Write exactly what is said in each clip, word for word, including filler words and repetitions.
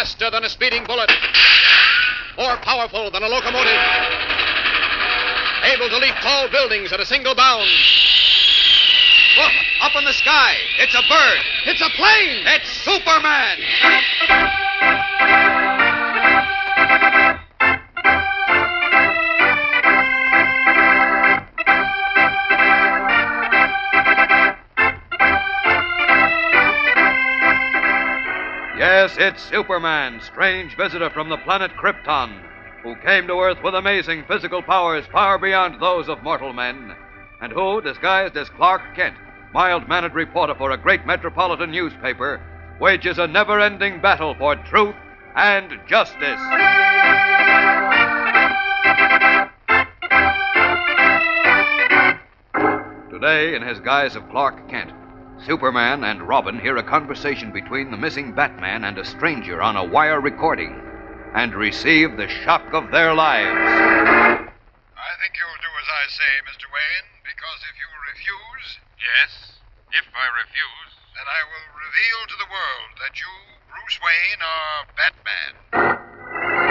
Faster than a speeding bullet. More powerful than a locomotive. Able to leap tall buildings at a single bound. Look, up in the sky. It's a bird. It's a plane. It's Superman. Yes, it's Superman, strange visitor from the planet Krypton, who came to Earth with amazing physical powers far beyond those of mortal men, and who, disguised as Clark Kent, mild-mannered reporter for a great metropolitan newspaper, wages a never-ending battle for truth and justice. Today, in his guise of Clark Kent, Superman and Robin hear a conversation between the missing Batman and a stranger on a wire recording and receive the shock of their lives. I think you'll do as I say, Mister Wayne, because if you refuse... Yes, if I refuse... then I will reveal to the world that you, Bruce Wayne, are Batman.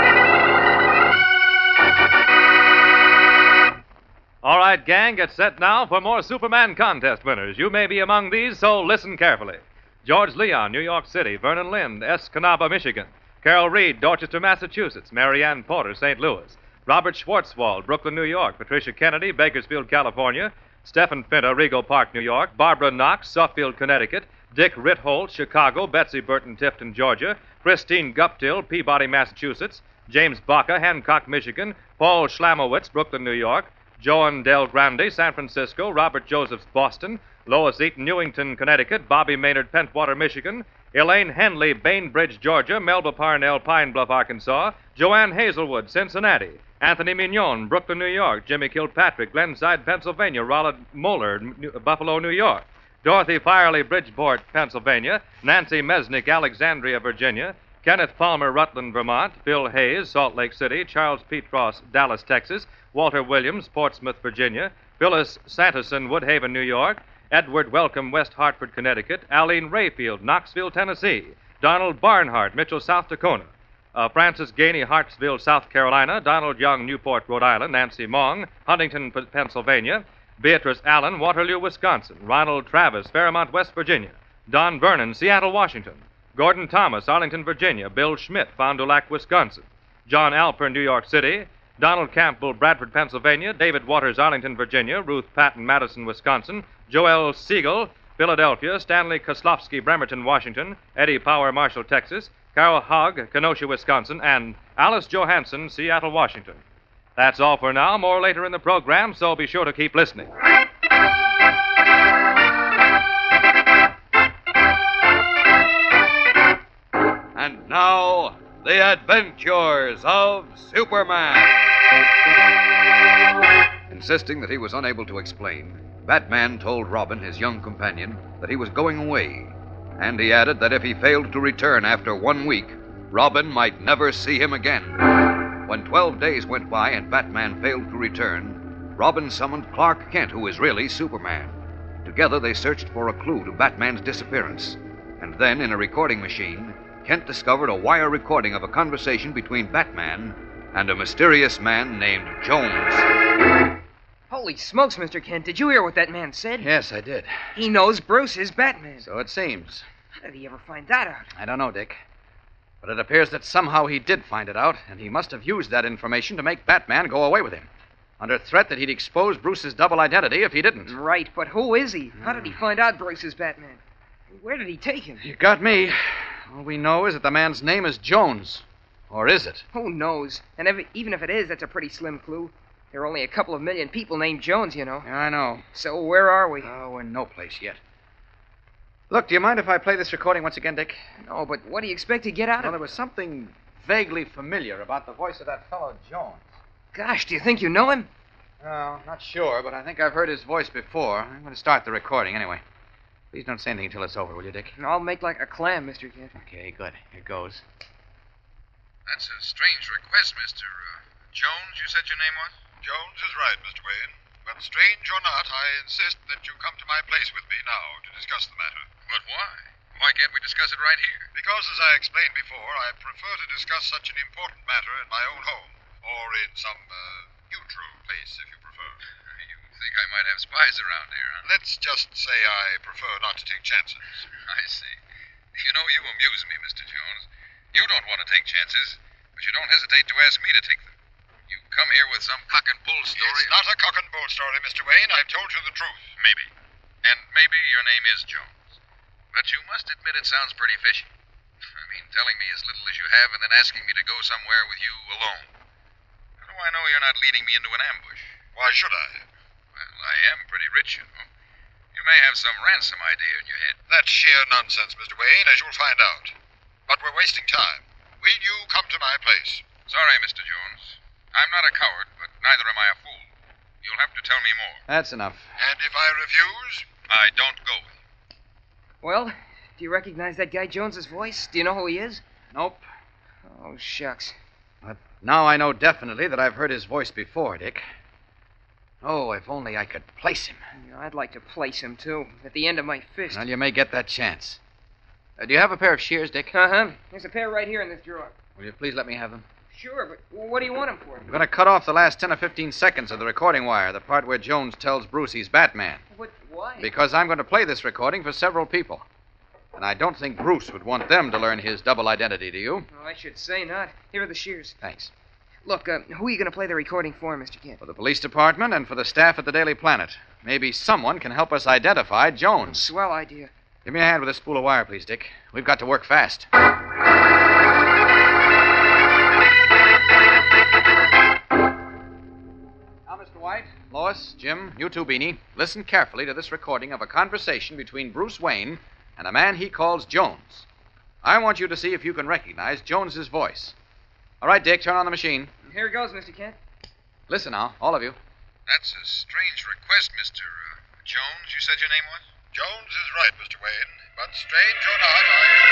All right, gang, get set now for more Superman contest winners. You may be among these, so listen carefully. George Leon, New York City. Vernon Lind, Escanaba, Michigan. Carol Reed, Dorchester, Massachusetts. Mary Ann Porter, Saint Louis. Robert Schwartzwald, Brooklyn, New York. Patricia Kennedy, Bakersfield, California. Stephen Pinter, Regal Park, New York. Barbara Knox, Suffield, Connecticut. Dick Ritholt, Chicago. Betsy Burton, Tifton, Georgia. Christine Guptill, Peabody, Massachusetts. James Baca, Hancock, Michigan. Paul Schlamowitz, Brooklyn, New York. Joan Del Grande, San Francisco. Robert Josephs, Boston. Lois Eaton, Newington, Connecticut. Bobby Maynard, Pentwater, Michigan. Elaine Henley, Bainbridge, Georgia. Melba Parnell, Pine Bluff, Arkansas. Joanne Hazelwood, Cincinnati. Anthony Mignon, Brooklyn, New York. Jimmy Kilpatrick, Glenside, Pennsylvania. Rolland Moeller, New- Buffalo, New York. Dorothy Firely, Bridgeport, Pennsylvania. Nancy Mesnick, Alexandria, Virginia. Kenneth Palmer, Rutland, Vermont. Bill Hayes, Salt Lake City. Charles Petros, Dallas, Texas. Walter Williams, Portsmouth, Virginia. Phyllis Sanderson, Woodhaven, New York. Edward Welcome, West Hartford, Connecticut. Aline Rayfield, Knoxville, Tennessee. Donald Barnhart, Mitchell, South Dakota. Uh, Francis Gainey, Hartsville, South Carolina. Donald Young, Newport, Rhode Island. Nancy Mong, Huntington, P- Pennsylvania. Beatrice Allen, Waterloo, Wisconsin. Ronald Travis, Fairmont, West Virginia. Don Vernon, Seattle, Washington. Gordon Thomas, Arlington, Virginia. Bill Schmidt, Fond du Lac, Wisconsin. John Alper, New York City. Donald Campbell, Bradford, Pennsylvania. David Waters, Arlington, Virginia. Ruth Patton, Madison, Wisconsin. Joel Siegel, Philadelphia. Stanley Koslowski, Bremerton, Washington. Eddie Power, Marshall, Texas. Carol Hogg, Kenosha, Wisconsin. And Alice Johansson, Seattle, Washington. That's all for now. More later in the program, so be sure to keep listening. And now, the adventures of Superman. Insisting that he was unable to explain, Batman told Robin, his young companion, that he was going away. And he added that if he failed to return after one week, Robin might never see him again. When twelve days went by and Batman failed to return, Robin summoned Clark Kent, who is really Superman. Together they searched for a clue to Batman's disappearance. And then, in a recording machine, Kent discovered a wire recording of a conversation between Batman and a mysterious man named Jones. Holy smokes, Mister Kent, did you hear what that man said? Yes, I did. He knows Bruce is Batman. So it seems. How did he ever find that out? I don't know, Dick. But it appears that somehow he did find it out, and he must have used that information to make Batman go away with him, under threat that he'd expose Bruce's double identity if he didn't. Right, but who is he? How did he find out Bruce is Batman? Where did he take him? You got me. All we know is that the man's name is Jones. Or is it? Who knows? And if, even if it is, that's a pretty slim clue. There are only a couple of million people named Jones, you know. Yeah, I know. So where are we? Oh, we're no place yet. Look, do you mind if I play this recording once again, Dick? No, but what do you expect to get out Well, of there it? was something vaguely familiar about the voice of that fellow Jones. Gosh, do you think you know him? Well, not sure, but I think I've heard his voice before. I'm going to start the recording anyway. Please don't say anything until it's over, will you, Dick? I'll make like a clam, Mister Kent. Okay, good. Here goes. That's a strange request, Mister Uh, Jones, you said your name was? Jones is right, Mister Wayne. But strange or not, I insist that you come to my place with me now to discuss the matter. But why? Why can't we discuss it right here? Because, as I explained before, I prefer to discuss such an important matter in my own home, or in some uh, neutral place, if you prefer. You think I might have spies around here, huh? Let's just say I prefer not to take chances. I see. You know, you amuse me, Mister Jones. You don't want to take chances, but you don't hesitate to ask me to take them. You come here with some cock and bull story. It's not a cock and bull story, Mister Wayne. I've told you the truth. Maybe. And maybe your name is Jones. But you must admit it sounds pretty fishy. I mean, telling me as little as you have and then asking me to go somewhere with you alone. How do I know you're not leading me into an ambush? Why should I? Well, I am pretty rich, you know. You may have some ransom idea in your head. That's sheer nonsense, Mister Wayne, as you'll find out. But we're wasting time. Will you come to my place? Sorry, Mister Jones. I'm not a coward, but neither am I a fool. You'll have to tell me more. That's enough. And if I refuse, I don't go with you. Well, do you recognize that guy Jones's voice? Do you know who he is? Nope. Oh, shucks. But now I know definitely that I've heard his voice before, Dick. Oh, if only I could place him. You know, I'd like to place him, too, at the end of my fist. Well, you may get that chance. Uh, do you have a pair of shears, Dick? Uh-huh. There's a pair right here in this drawer. Will you please let me have them? Sure, but what do you want them for? I'm going to cut off the last ten or fifteen seconds of the recording wire, the part where Jones tells Bruce he's Batman. What? Why? Because I'm going to play this recording for several people. And I don't think Bruce would want them to learn his double identity, do you? Oh, I should say not. Here are the shears. Thanks. Look, uh, who are you going to play the recording for, Mister Kent? For the police department and for the staff at the Daily Planet. Maybe someone can help us identify Jones. Swell idea. Give me a hand with this spool of wire, please, Dick. We've got to work fast. Now, Mister White, Lois, Jim, you too, Beanie, listen carefully to this recording of a conversation between Bruce Wayne and a man he calls Jones. I want you to see if you can recognize Jones's voice. All right, Dick, turn on the machine. Here it goes, Mister Kent. Listen now, all of you. That's a strange request, Mister Uh, Jones, you said your name was? Jones is right, Mister Wayne. But strange or not,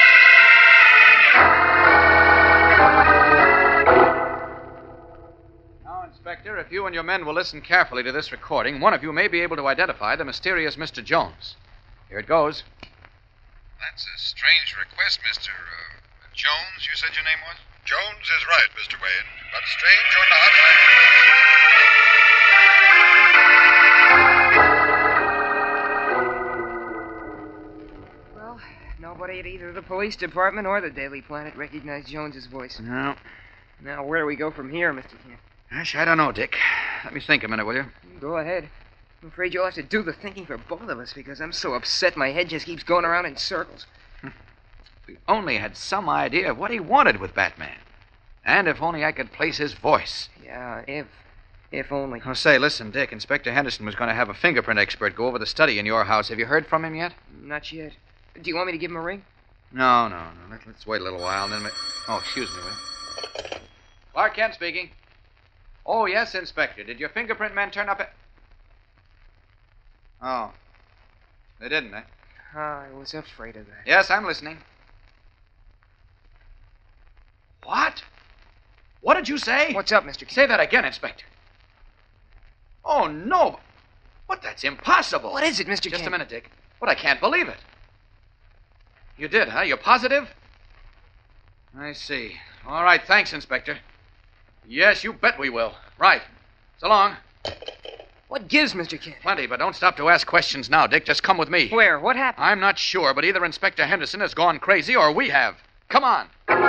I... Now, Inspector, if you and your men will listen carefully to this recording, one of you may be able to identify the mysterious Mister Jones. Here it goes. That's a strange request, Mister Uh, Jones, you said your name was? Jones is right, Mister Wayne. But strange or not, I... Well, nobody at either the police department or the Daily Planet recognized Jones's voice. No. Now, where do we go from here, Mister Kent? Gosh, I don't know, Dick. Let me think a minute, will you? Go ahead. I'm afraid you'll have to do the thinking for both of us because I'm so upset my head just keeps going around in circles. If we only had some idea of what he wanted with Batman. And if only I could place his voice. Yeah, if... if only. Oh, say, listen, Dick. Inspector Henderson was going to have a fingerprint expert go over the study in your house. Have you heard from him yet? Not yet. Do you want me to give him a ring? No, no, no. Let, let's wait a little while, and then... We... Oh, excuse me, will you? Clark Kent speaking. Oh, yes, Inspector. Did your fingerprint men turn up at... Oh. They didn't, eh? I was afraid of that. Yes, I'm listening. What? What did you say? What's up, Mister Kent? Say that again, Inspector. Oh, no. But that's impossible. What is it, Mister Just Kent? a minute, Dick. But I can't believe it. You did, huh? You're positive? I see. All right, thanks, Inspector. Yes, you bet we will. Right. So long. What gives, Mister Kent? Plenty, but don't stop to ask questions now, Dick. Just come with me. Where? What happened? I'm not sure, but either Inspector Henderson has gone crazy or we have. Come on.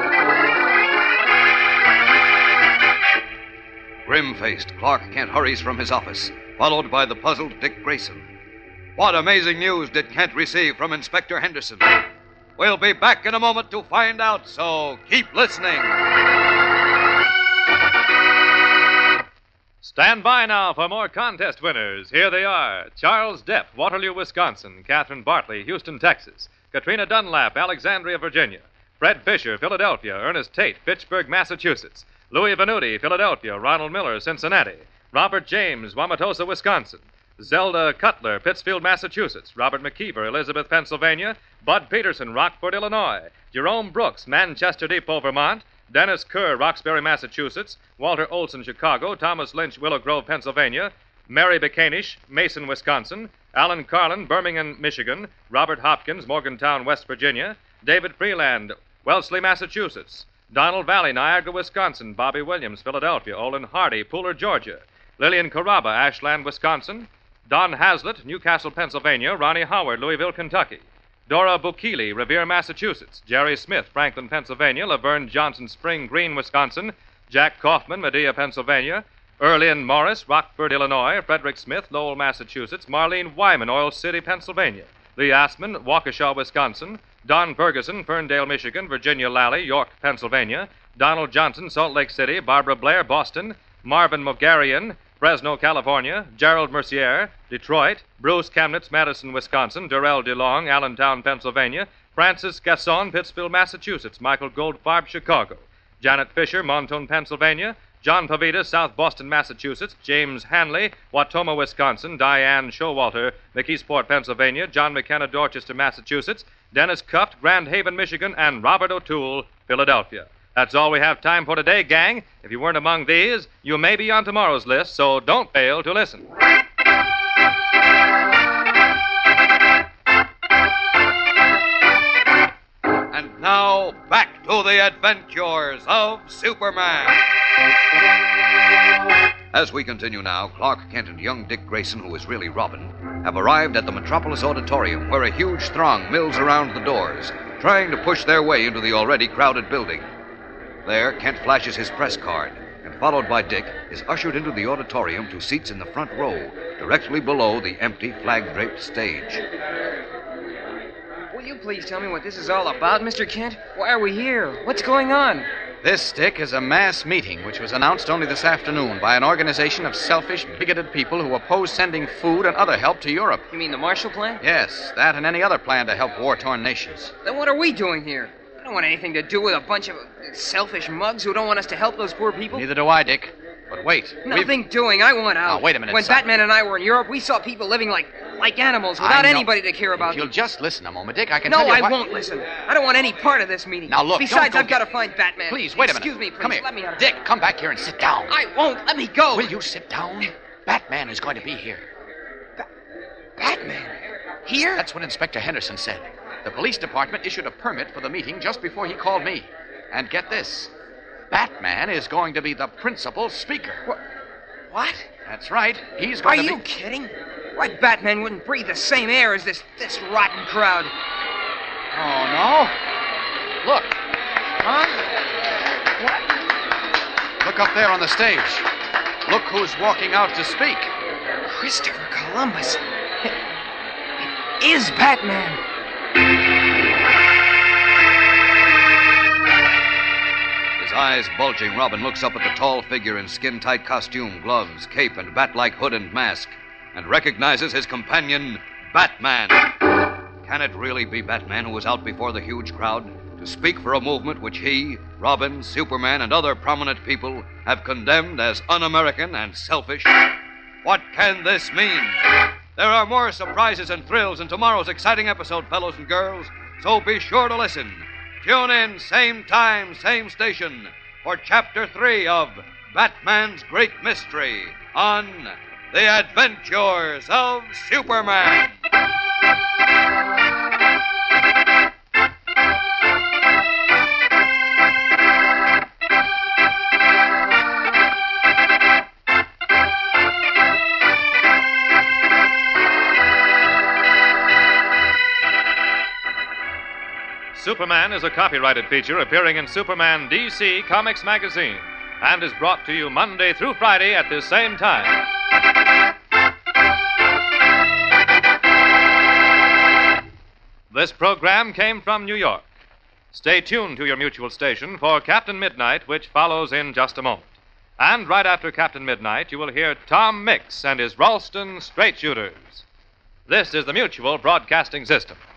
Grim-faced, Clark Kent hurries from his office, followed by the puzzled Dick Grayson. What amazing news did Kent receive from Inspector Henderson? We'll be back in a moment to find out, so keep listening. Stand by now for more contest winners. Here they are: Charles Depp, Waterloo, Wisconsin; Catherine Bartley, Houston, Texas; Katrina Dunlap, Alexandria, Virginia; Fred Fisher, Philadelphia; Ernest Tate, Fitchburg, Massachusetts; Louis Venuti, Philadelphia; Ronald Miller, Cincinnati; Robert James, Wauwatosa, Wisconsin; Zelda Cutler, Pittsfield, Massachusetts; Robert McKeever, Elizabeth, Pennsylvania; Bud Peterson, Rockford, Illinois; Jerome Brooks, Manchester Depot, Vermont; Dennis Kerr, Roxbury, Massachusetts; Walter Olson, Chicago; Thomas Lynch, Willow Grove, Pennsylvania; Mary Bacanish, Mason, Wisconsin; Alan Carlin, Birmingham, Michigan. Robert Hopkins, Morgantown, West Virginia. David Freeland, Wellesley, Massachusetts. Donald Valley, Niagara, Wisconsin. Bobby Williams, Philadelphia. Olin Hardy, Pooler, Georgia. Lillian Carrabba, Ashland, Wisconsin. Don Hazlitt, Newcastle, Pennsylvania. Ronnie Howard, Louisville, Kentucky. Dora Bukili, Revere, Massachusetts. Jerry Smith, Franklin, Pennsylvania. Laverne Johnson, Spring Green, Wisconsin. Jack Kaufman, Medea, Pennsylvania. Erlyn Morris, Rockford, Illinois. Frederick Smith, Lowell, Massachusetts. Marlene Wyman, Oil City, Pennsylvania. Lee Assman, Waukesha, Wisconsin. Don Ferguson, Ferndale, Michigan. Virginia Lally, York, Pennsylvania. Donald Johnson, Salt Lake City. Barbara Blair, Boston. Marvin Mogarian, Fresno, California. Gerald Mercier, Detroit. Bruce Kamnitz, Madison, Wisconsin. Durrell DeLong, Allentown, Pennsylvania. Francis Gasson, Pittsfield, Massachusetts. Michael Goldfarb, Chicago. Janet Fisher, Montone, Pennsylvania. John Pavita, South Boston, Massachusetts. James Hanley, Watoma, Wisconsin. Diane Showalter, McKeesport, Pennsylvania. John McKenna, Dorchester, Massachusetts. Dennis Cuft, Grand Haven, Michigan. And Robert O'Toole, Philadelphia. That's all we have time for today, gang. If you weren't among these, you may be on tomorrow's list, so don't fail to listen. And now, back to the adventures of Superman. As we continue now, Clark Kent and young Dick Grayson, who is really Robin, have arrived at the Metropolis Auditorium, where a huge throng mills around the doors, trying to push their way into the already crowded building. There, Kent flashes his press card, and followed by Dick, is ushered into the auditorium to seats in the front row, directly below the empty flag-draped stage. Will you please tell me what this is all about, Mister Kent? Why are we here? What's going on? This, Dick, is a mass meeting which was announced only this afternoon by an organization of selfish, bigoted people who oppose sending food and other help to Europe. You mean the Marshall Plan? Yes, that and any other plan to help war-torn nations. Then what are we doing here? I don't want anything to do with a bunch of uh, selfish mugs who don't want us to help those poor people. Neither do I, Dick. But wait. Nothing doing. I want out. Now, wait a minute, When son. Batman and I were in Europe, we saw people living like like animals without I know. anybody to care about If you'll them. just listen a moment, Dick, I can No, tell you I what... won't listen. I don't want any part of this meeting. Now, look, Besides, don't go I've got to get- find Batman. Please, wait a minute. Excuse me, please. Come here. Let me out. Dick, come back here and sit down. I won't. Let me go. Will you sit down? Batman is going to be here. Batman? Here? That's what Inspector Henderson said. The police department issued a permit for the meeting just before he called me. And get this. Batman is going to be the principal speaker. What? What? That's right. He's Are going to you be... kidding? Why, Batman wouldn't breathe the same air as this this rotten crowd. Oh, no? Look. Huh? What? Look up there on the stage. Look who's walking out to speak. Christopher Columbus. It, it is Batman. His eyes bulging, Robin looks up at the tall figure in skin-tight costume, gloves, cape, and bat-like hood and mask, and recognizes his companion, Batman. Can it really be Batman who was out before the huge crowd to speak for a movement which he, Robin, Superman, and other prominent people have condemned as un-American and selfish? What can this mean? There are more surprises and thrills in tomorrow's exciting episode, fellows and girls, so be sure to listen. Tune in, same time, same station, for Chapter three of Batman's Great Mystery on The Adventures of Superman. Superman is a copyrighted feature appearing in Superman D C Comics magazine and is brought to you Monday through Friday at this same time. This program came from New York. Stay tuned to your mutual station for Captain Midnight, which follows in just a moment. And right after Captain Midnight, you will hear Tom Mix and his Ralston Straight Shooters. This is the Mutual Broadcasting System.